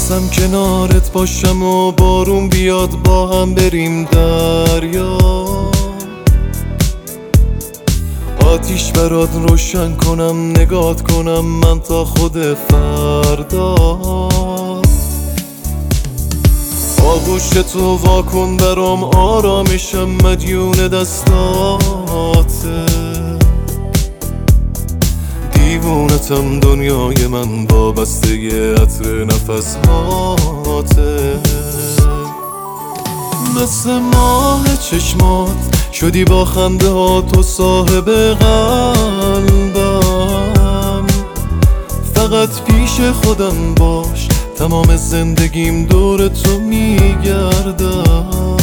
میخواستم کنارت باشم و بارون بیاد با هم بریم دریا، آتیش برات روشن کنم نگات کنم من تا خود فردا. آغوش تو واکن برام آرامشم مدیون دستاته، دیوونتم دنیای من وابسته عطر نفسهاته. مثل ماه چشمات شدی با خنده ها تو صاحب قلبم، فقط پیش خودم باش تمام زندگیم دور تو میگردم.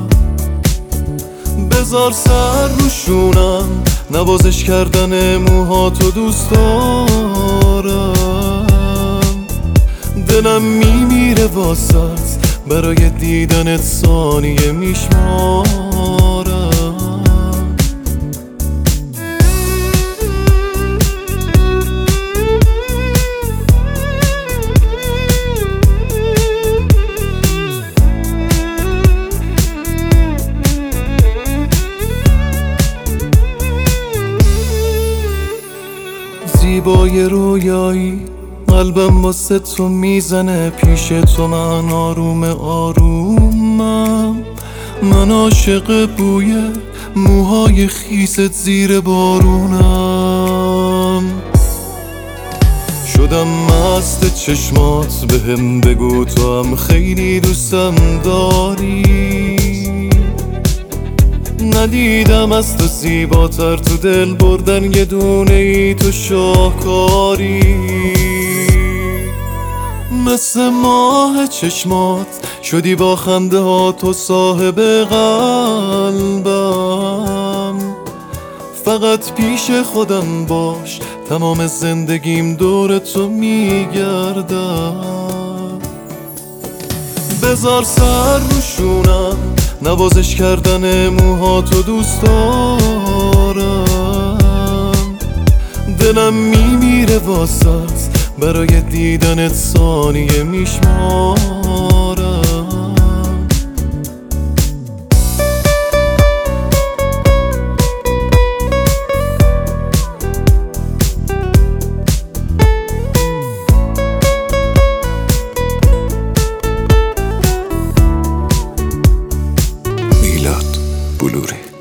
بذار سر روشونم نوازش کردن موهاتو دوست دارم، دلم میمیره واسط برای دیدنت ثانیه میشمارم. زیبای رویایی قلبم واسه تو میزنه، پیش تو من آروم آرومم، من عاشق بوی موهای خیست زیر بارونم. شدم مست چشمات بهم بگو تو هم خیلی دوستم داری، ندیدم از تو زیباتر تو دل بردن یه دونه ای تو شاهکاری. مثل ماه چشمات شدی با خنده ها تو صاحب قلبم، فقط پیش خودم باش تمام زندگیم دور تو میگردم. بذار سر روشونم نوازش کردن موهاتو دوست دارم، دلم میمیره واسط برای دیدنت ثانیه میشمارم. بلوری